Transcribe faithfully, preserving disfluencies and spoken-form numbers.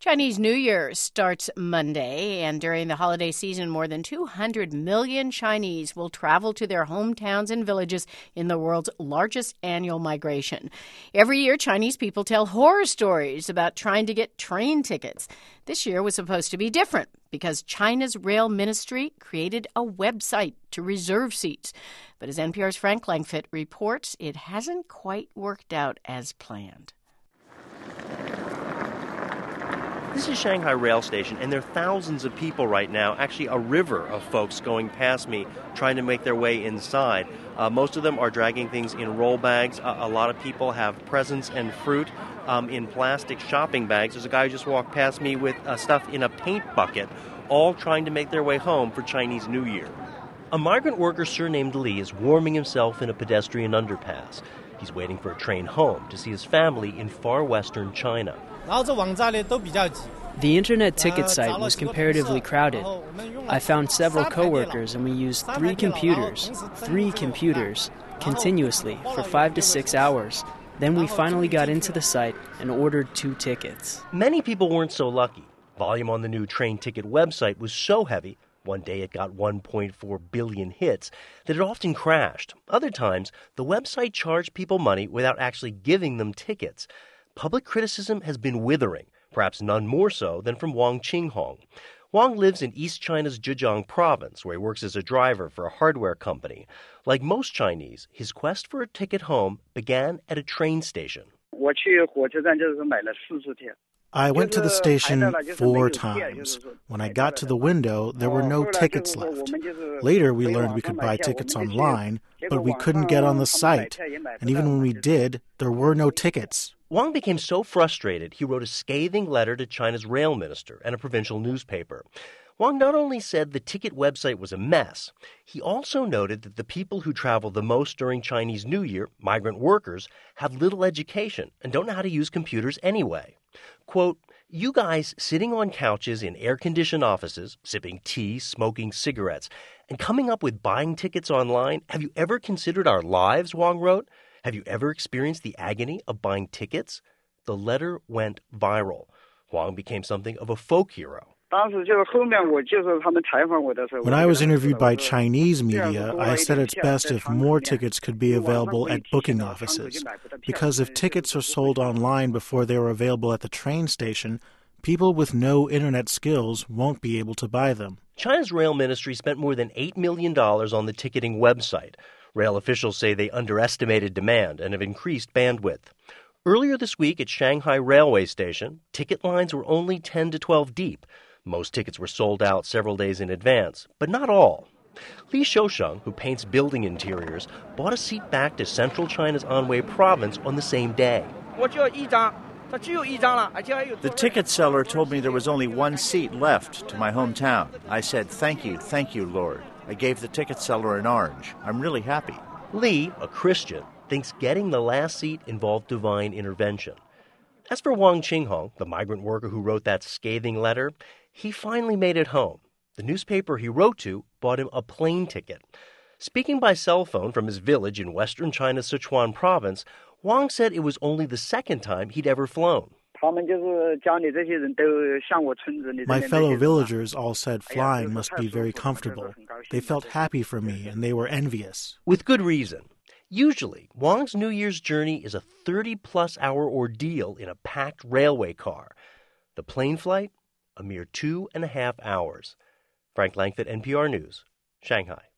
Chinese New Year starts Monday, and during the holiday season, more than two hundred million Chinese will travel to their hometowns and villages in the world's largest annual migration. Every year, Chinese people tell horror stories about trying to get train tickets. This year was supposed to be different because China's rail ministry created a website to reserve seats. But as N P R's Frank Langfitt reports, it hasn't quite worked out as planned. This is Shanghai Rail Station, and there are thousands of people right now, actually a river of folks going past me trying to make their way inside. Uh, most of them are dragging things in roll bags. Uh, a lot of people have presents and fruit um, in plastic shopping bags. There's a guy who just walked past me with uh, stuff in a paint bucket, all trying to make their way home for Chinese New Year. A migrant worker surnamed Li is warming himself in a pedestrian underpass. He's waiting for a train home to see his family in far western China. The internet ticket site was comparatively crowded. I found several coworkers and we used three computers, three computers, continuously for five to six hours. Then we finally got into the site and ordered two tickets. Many people weren't so lucky. Volume on the new train ticket website was so heavy, one day it got one point four billion hits, that it often crashed. Other times, the website charged people money without actually giving them tickets. Public criticism has been withering, perhaps none more so than from Wang Qinghong. Wang lives in East China's Zhejiang province, where he works as a driver for a hardware company. Like most Chinese, his quest for a ticket home began at a train station. I went to the station four times. When I got to the window, there were no tickets left. Later, we learned we could buy tickets online, but we couldn't get on the site. And even when we did, there were no tickets. Wang became so frustrated, he wrote a scathing letter to China's rail minister and a provincial newspaper. Wang not only said the ticket website was a mess, he also noted that the people who travel the most during Chinese New Year, migrant workers, have little education and don't know how to use computers anyway. Quote, "You guys sitting on couches in air-conditioned offices, sipping tea, smoking cigarettes, and coming up with buying tickets online, have you ever considered our lives?" Wang wrote. "Have you ever experienced the agony of buying tickets?" The letter went viral. Wang became something of a folk hero. When I was interviewed by Chinese media, I said it's best if more tickets could be available at booking offices, because if tickets are sold online before they are available at the train station, people with no internet skills won't be able to buy them. China's rail ministry spent more than eight million dollars on the ticketing website. Rail officials say they underestimated demand and have increased bandwidth. Earlier this week at Shanghai Railway Station, ticket lines were only ten to twelve deep. Most tickets were sold out several days in advance, but not all. Li Shousheng, who paints building interiors, bought a seat back to central China's Anhui province on the same day. The ticket seller told me there was only one seat left to my hometown. I said, "Thank you, thank you, Lord." I gave the ticket seller an orange. I'm really happy. Li, a Christian, thinks getting the last seat involved divine intervention. As for Wang Qinghong, the migrant worker who wrote that scathing letter, he finally made it home. The newspaper he wrote to bought him a plane ticket. Speaking by cell phone from his village in western China's Sichuan province, Wang said it was only the second time he'd ever flown. My fellow villagers all said flying must be very comfortable. They felt happy for me, and they were envious. With good reason. Usually, Wang's New Year's journey is a thirty-plus hour ordeal in a packed railway car. The plane flight? A mere two and a half hours. Frank Langfitt, N P R News, Shanghai.